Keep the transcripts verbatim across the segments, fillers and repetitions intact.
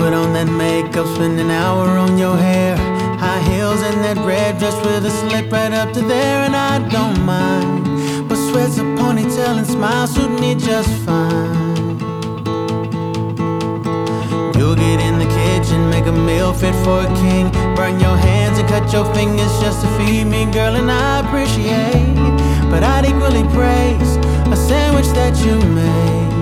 put on that makeup, spend an hour on your hair. High heels and that red dress with a slip right up to there. And I don't mind, but sweats, a ponytail and smile suit me just fine. You'll get in the kitchen, make a meal fit for a king. Burn your hands and cut your fingers just to feed me, girl, and I appreciate, but I'd equally praise a sandwich that you made.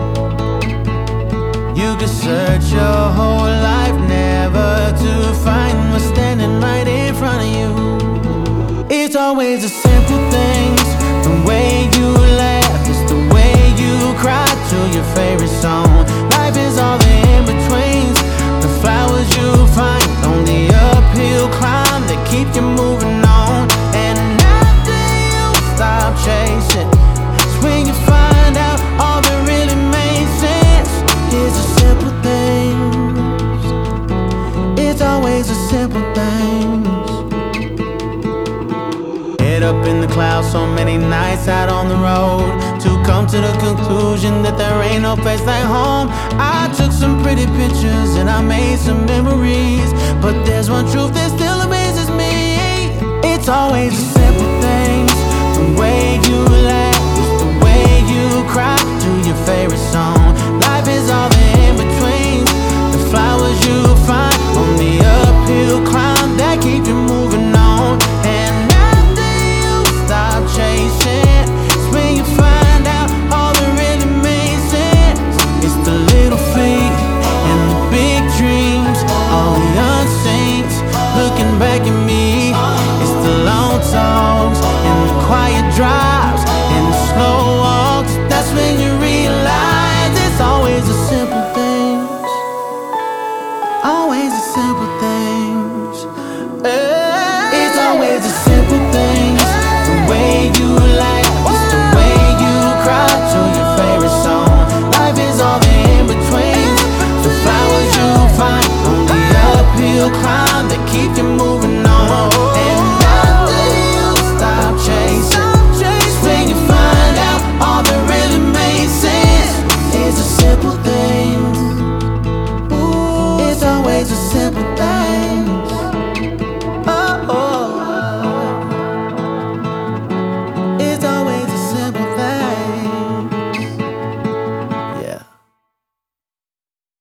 You could search your whole life never to find what's standing right in front of you. It's always the simple things, the way you laugh, it's the way you cry to your favorite song. Life is all the in-betweens, the flowers you find on the uphill climb that keep you moving on. And after you stop chasing, it's when you find out all that really made sense. It's the simple things, it's always the simple things. Head up in the clouds, so many nights out on the road to come to the conclusion that there ain't no place like home. I took some pretty pictures and I made some memories, but there's one truth that still amazes me. It's always the simple things, the way you laugh, it's the way you cry to your favorite song. Life is all the in-betweens, the flowers you find on the uphill climb that keep you moving on. And after you stop chasing, it's when you find out all that really made sense. It's the little feet and the big dreams, all the unsaints looking back at me. It's the long talks and the quiet drives and the slow walks. That's when you realize it's always the simple things, always the simple things. It's always the simple things, the way you laugh, it's the way you cry to your favorite song. Life is all the in-betweens, the flowers you find on the uphill climb that keep you moving